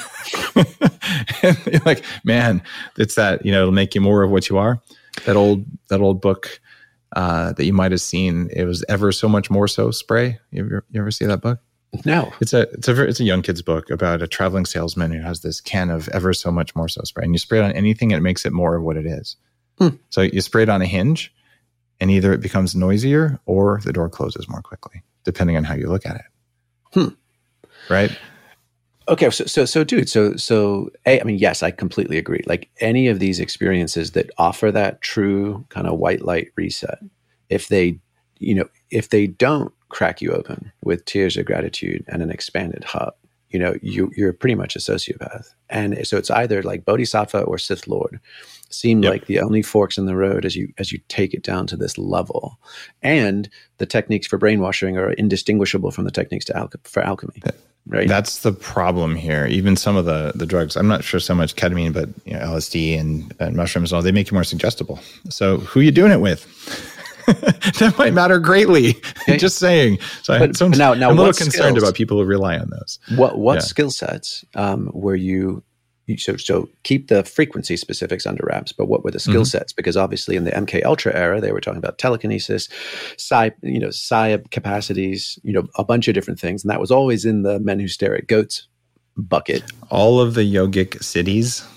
And you're like, man, it's that, it'll make you more of what you are. That old book that you might have seen. It was Ever So Much More So Spray. You ever see that book? No. It's a young kid's book about a traveling salesman who has this can of Ever So Much More So spray, and you spray it on anything, and it makes it more of what it is. So you spray it on a hinge, and either it becomes noisier or the door closes more quickly, depending on how you look at it. Right? Okay, so dude, I mean, yes, I completely agree. Like any of these experiences that offer that true kind of white light reset, if they don't crack you open with tears of gratitude and an expanded hub, you're pretty much a sociopath. And so it's either like Bodhisattva or Sith Lord seem like the only forks in the road as you take it down to this level. And the techniques for brainwashing are indistinguishable from the techniques for alchemy. Right. That's the problem here. Even some of the drugs, I'm not sure so much ketamine, but LSD and mushrooms and all, they make you more suggestible. So who are you doing it with? That might matter greatly. Okay. Just saying. So I'm a little concerned about people who rely on those. What skill sets were you? So keep the frequency specifics under wraps, but what were the skill sets? Because obviously in the MK Ultra era, they were talking about telekinesis, psi capacities, a bunch of different things. And that was always in the men who stare at goats bucket. All of the yogic cities,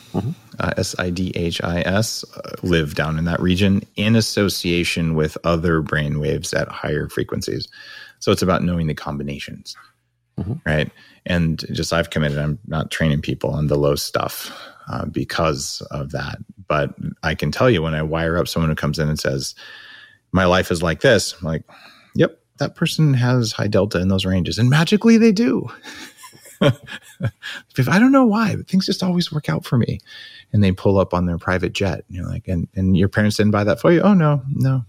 SIDHIS, live down in that region in association with other brainwaves at higher frequencies. So it's about knowing the combinations, right? And just I've committed, I'm not training people on the low stuff because of that. But I can tell you when I wire up someone who comes in and says, my life is like this, I'm like, yep, that person has high delta in those ranges. And magically they do. I don't know why, but things just always work out for me. And they pull up on their private jet. And you're like, and your parents didn't buy that for you? Oh, no.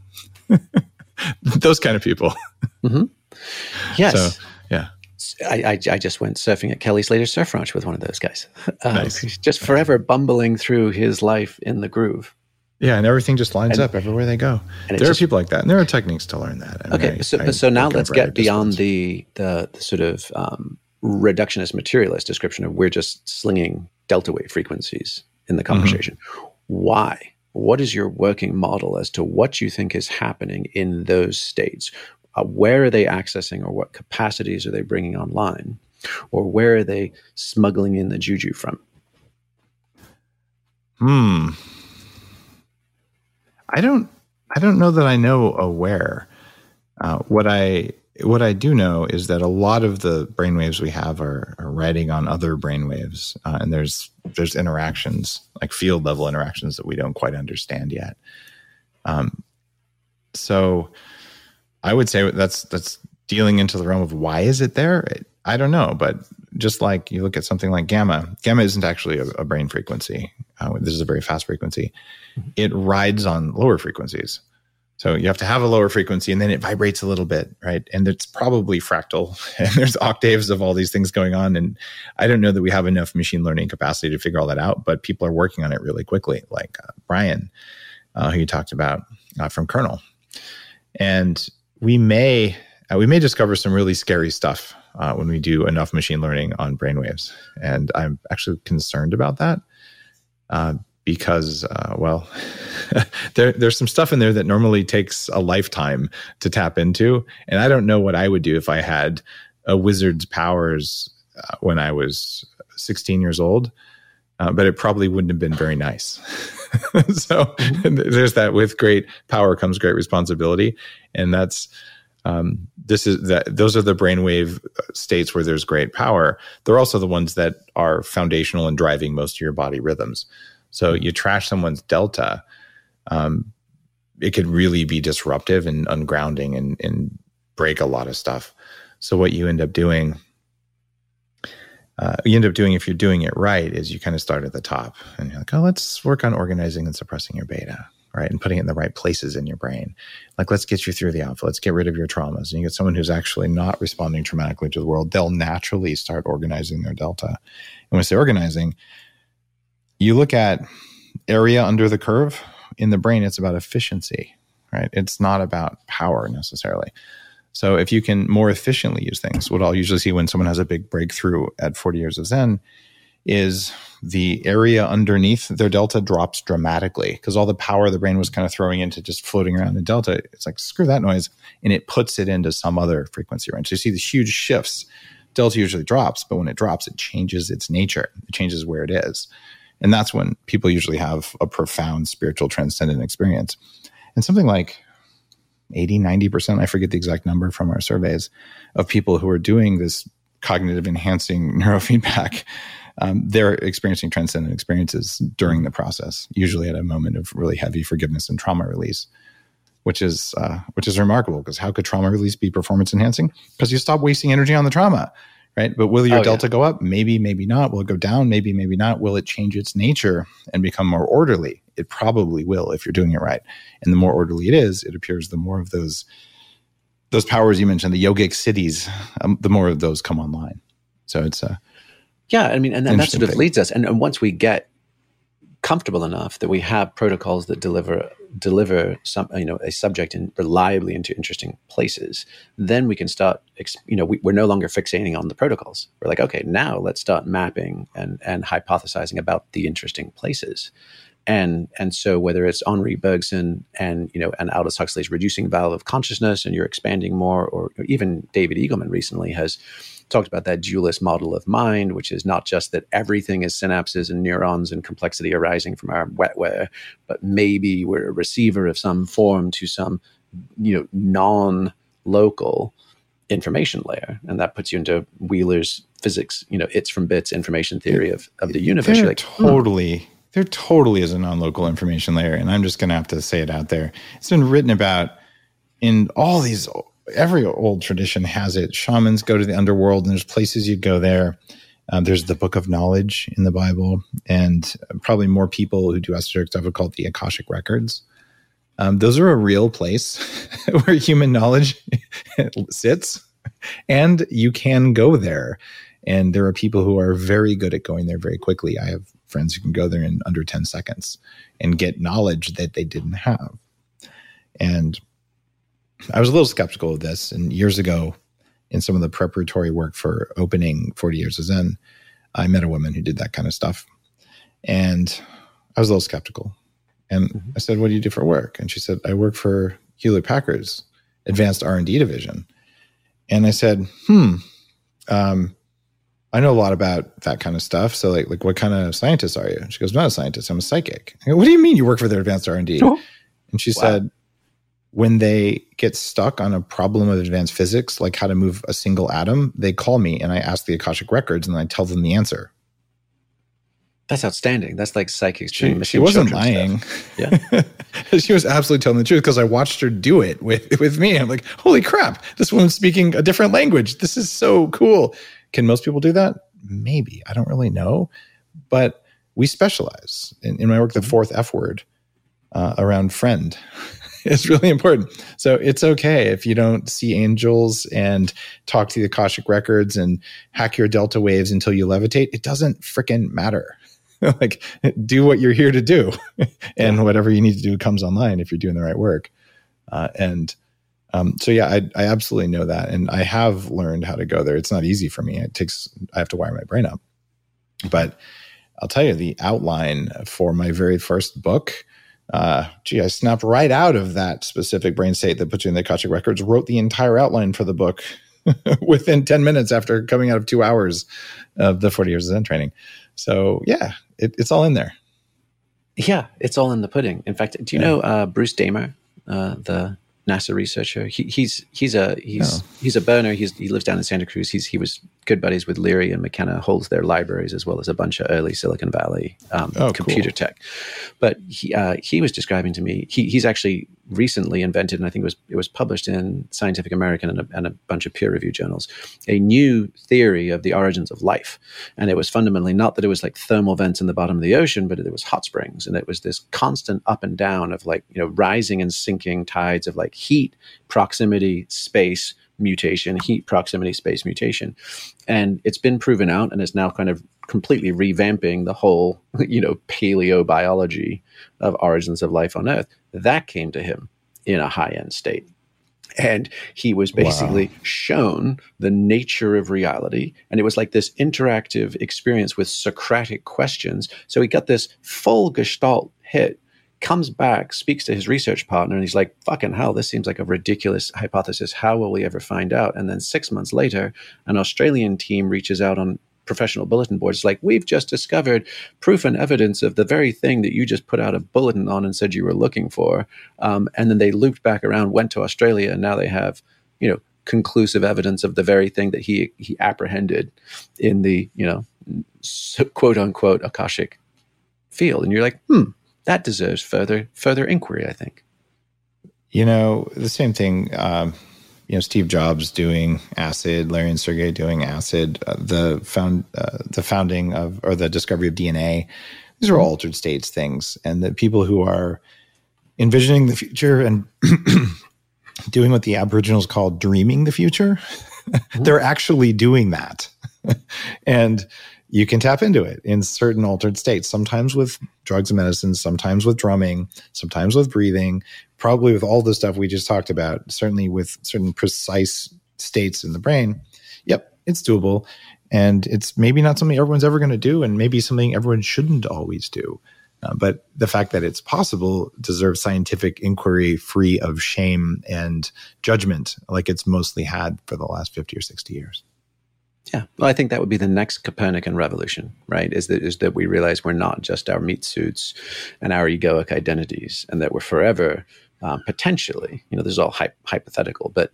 Those kind of people. Yes. So, yeah. I just went surfing at Kelly Slater's Surf Ranch with one of those guys. Nice. Just forever bumbling through his life in the groove. Yeah, and everything just lines up everywhere they go. There are people like that, and there are techniques to learn that. Okay, so now let's get beyond the sort of reductionist materialist description of we're just slinging delta wave frequencies in the conversation. Why? What is your working model as to what you think is happening in those states? Where are they accessing, or what capacities are they bringing online, or where are they smuggling in the juju from? I don't know that I know where. What I do know is that a lot of the brainwaves we have are riding on other brainwaves, and there's interactions, like field level interactions, that we don't quite understand yet. So I would say that's dealing into the realm of why is it there? I don't know, but just like you look at something like gamma isn't actually a brain frequency. This is a very fast frequency. It rides on lower frequencies. So you have to have a lower frequency, and then it vibrates a little bit, right? And it's probably fractal, and there's octaves of all these things going on. And I don't know that we have enough machine learning capacity to figure all that out, but people are working on it really quickly, like Brian, who you talked about from Kernel. And we may we may discover some really scary stuff when we do enough machine learning on brainwaves. And I'm actually concerned about that because, there's some stuff in there that normally takes a lifetime to tap into. And I don't know what I would do if I had a wizard's powers when I was 16 years old, but it probably wouldn't have been very nice. So there's that. With great power comes great responsibility. And that's, those are the brainwave states where there's great power. They're also the ones that are foundational in driving most of your body rhythms. So you trash someone's delta, it could really be disruptive and ungrounding and break a lot of stuff. So what you end up doing, if you're doing it right, is you kind of start at the top and you're like, oh, let's work on organizing and suppressing your beta, right? And putting it in the right places in your brain. Like, let's get you through the alpha. Let's get rid of your traumas. And you get someone who's actually not responding traumatically to the world. They'll naturally start organizing their delta. And when I say organizing, you look at area under the curve in the brain, it's about efficiency, right? It's not about power necessarily. So if you can more efficiently use things, what I'll usually see when someone has a big breakthrough at 40 years of Zen is the area underneath their delta drops dramatically because all the power the brain was kind of throwing into just floating around in delta, it's like, screw that noise, and it puts it into some other frequency range. So you see these huge shifts. Delta usually drops, but when it drops, it changes its nature. It changes where it is. And that's when people usually have a profound spiritual transcendent experience. And something like 80, 90%, I forget the exact number from our surveys, of people who are doing this cognitive enhancing neurofeedback, they're experiencing transcendent experiences during the process, usually at a moment of really heavy forgiveness and trauma release, which is remarkable, because how could trauma release be performance enhancing? Because you stop wasting energy on the trauma, right? But will your delta go up? Maybe, maybe not. Will it go down? Maybe, maybe not. Will it change its nature and become more orderly? It probably will if you're doing it right. And the more orderly it is, it appears the more of those powers you mentioned, the yogic cities, the more of those come online. So it's and that sort of leads us. And once we get comfortable enough that we have protocols that deliver some, a subject reliably into interesting places, then we can start, we're no longer fixating on the protocols. We're like, okay, now let's start mapping and hypothesizing about the interesting places. And so whether it's Henri Bergson and Aldous Huxley's reducing valve of consciousness, and you're expanding more, or even David Eagleman recently has talked about that dualist model of mind, which is not just that everything is synapses and neurons and complexity arising from our wetware, but maybe we're a receiver of some form to some, non-local information layer. And that puts you into Wheeler's physics, it's from bits information theory of the universe. There totally is a non-local information layer. And I'm just going to have to say it out there. It's been written about in all these, every old tradition has it. Shamans go to the underworld, and there's places you go there. There's the Book of Knowledge in the Bible, and probably more people who do esoteric stuff would call it the Akashic Records. Those are a real place where human knowledge sits, and you can go there. And there are people who are very good at going there very quickly. I have friends who can go there in under 10 seconds and get knowledge that they didn't have. And I was a little skeptical of this. And years ago, in some of the preparatory work for opening 40 Years of Zen, I met a woman who did that kind of stuff. And I was a little skeptical. And I said, what do you do for work? And she said, I work for Hewlett-Packard's advanced R&D division. And I said, I know a lot about that kind of stuff. So like what kind of scientist are you? And she goes, I'm not a scientist, I'm a psychic. I go, what do you mean you work for their advanced R&D? Oh. And she said, when they get stuck on a problem of advanced physics, like how to move a single atom, they call me and I ask the Akashic Records and I tell them the answer. That's outstanding. That's like psychics. She wasn't lying. Yeah. She was absolutely telling the truth, because I watched her do it with me. I'm like, holy crap, this woman's speaking a different language. This is so cool. Can most people do that? Maybe. I don't really know. But we specialize. In my work, the fourth F word around friend is really important. So it's okay if you don't see angels and talk to the Akashic Records and hack your delta waves until you levitate. It doesn't freaking matter. Like, do what you're here to do. And whatever you need to do comes online if you're doing the right work. And So yeah, I absolutely know that. And I have learned how to go there. It's not easy for me. I have to wire my brain up. But I'll tell you, the outline for my very first book, I snapped right out of that specific brain state that puts you in the Akashic Records, wrote the entire outline for the book within 10 minutes after coming out of 2 hours of the 40 years of Zen training. So yeah, it's all in there. Yeah, it's all in the pudding. In fact, do you know Bruce Damer, the NASA researcher? He's a burner. He lives down in Santa Cruz. He was good buddies with Leary and McKenna, holds their libraries as well as a bunch of early Silicon Valley computer tech. But he was describing to me, he's actually recently invented, and I think it was published in Scientific American and a bunch of peer-reviewed journals, a new theory of the origins of life. And it was fundamentally not that it was like thermal vents in the bottom of the ocean, but it was hot springs. And it was this constant up and down of rising and sinking tides of like heat, proximity, space, mutation, heat, proximity, space, mutation. And it's been proven out and is now kind of completely revamping the whole, paleobiology of origins of life on Earth. That came to him in a high-end state. And he was basically shown the nature of reality. And it was like this interactive experience with Socratic questions. So he got this full Gestalt hit, comes back, speaks to his research partner, and he's like, fucking hell, this seems like a ridiculous hypothesis. How will we ever find out? And then 6 months later, an Australian team reaches out on professional bulletin boards like, we've just discovered proof and evidence of the very thing that you just put out a bulletin on and said you were looking for. And then they looped back around, went to Australia, and now they have, conclusive evidence of the very thing that he apprehended in the, quote unquote Akashic field. And you're like, that deserves further inquiry, I think. The same thing, Steve Jobs doing acid, Larry and Sergey doing acid, the founding of, or the discovery of DNA. These are all altered states things. And the people who are envisioning the future and doing what the Aboriginals call dreaming the future, they're actually doing that. And you can tap into it in certain altered states, sometimes with drugs and medicines, sometimes with drumming, sometimes with breathing, probably with all the stuff we just talked about, certainly with certain precise states in the brain. Yep, it's doable. And it's maybe not something everyone's ever going to do, and maybe something everyone shouldn't always do. But the fact that it's possible deserves scientific inquiry free of shame and judgment, like it's mostly had for the last 50 or 60 years. Yeah, well, I think that would be the next Copernican revolution, right? Is that we realize we're not just our meat suits and our egoic identities, and that we're forever, potentially, this is all hypothetical, but,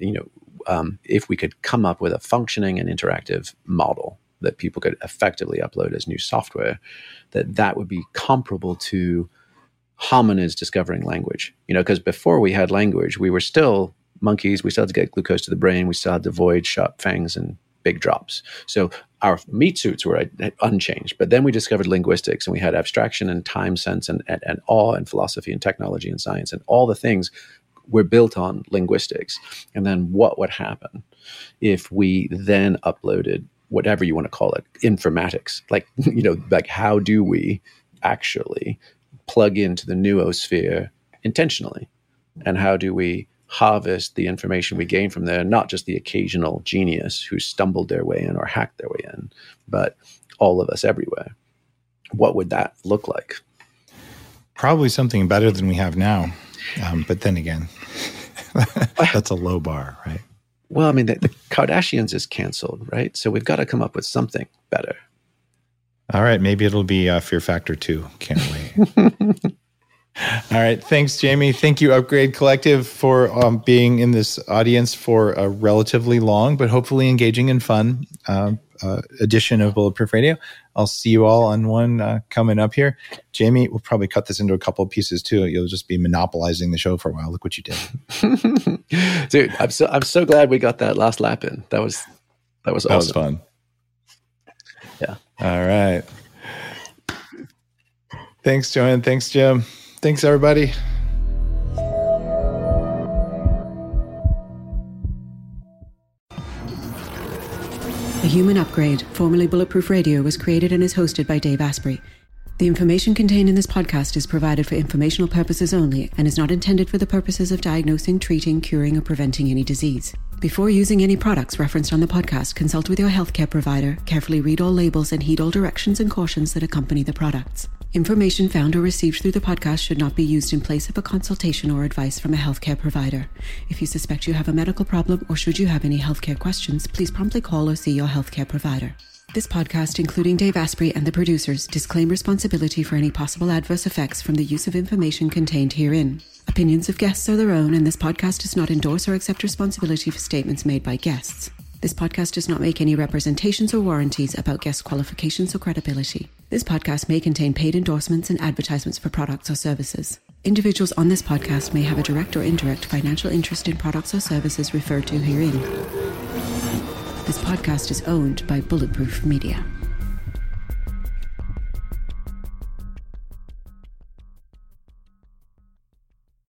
if we could come up with a functioning and interactive model that people could effectively upload as new software, that would be comparable to hominids discovering language. Because before we had language, we were still monkeys. We still had to get glucose to the brain. We still had to avoid sharp fangs and big drops. So our meat suits were unchanged. But then we discovered linguistics, and we had abstraction and time sense and awe and philosophy and technology and science, and all the things were built on linguistics. And then what would happen if we then uploaded whatever you want to call it, informatics? Like how do we actually plug into the noosphere intentionally? And how do we harvest the information we gain from there, not just the occasional genius who stumbled their way in or hacked their way in, but all of us everywhere? What would that look like? Probably something better than we have now. But then again, that's a low bar, right? Well, I mean, the Kardashians is canceled, right? So we've got to come up with something better. All right. Maybe it'll be Fear Factor 2. Can't wait. All right. Thanks, Jamie. Thank you, Upgrade Collective, for being in this audience for a relatively long, but hopefully engaging and fun edition of Bulletproof Radio. I'll see you all on one coming up here. Jamie, we'll probably cut this into a couple of pieces too. You'll just be monopolizing the show for a while. Look what you did. Dude, I'm so glad we got that last lap in. That was awesome. That was fun. Yeah. All right. Thanks, Joanne. Thanks, Jim. Thanks, everybody. The Human Upgrade, formerly Bulletproof Radio, was created and is hosted by Dave Asprey. The information contained in this podcast is provided for informational purposes only and is not intended for the purposes of diagnosing, treating, curing, or preventing any disease. Before using any products referenced on the podcast, consult with your healthcare provider, carefully read all labels, and heed all directions and cautions that accompany the products. Information found or received through the podcast should not be used in place of a consultation or advice from a healthcare provider. If you suspect you have a medical problem or should you have any healthcare questions, please promptly call or see your healthcare provider. This podcast, including Dave Asprey and the producers, disclaim responsibility for any possible adverse effects from the use of information contained herein. Opinions of guests are their own, and this podcast does not endorse or accept responsibility for statements made by guests. This podcast does not make any representations or warranties about guest qualifications or credibility. This podcast may contain paid endorsements and advertisements for products or services. Individuals on this podcast may have a direct or indirect financial interest in products or services referred to herein. This podcast is owned by Bulletproof Media.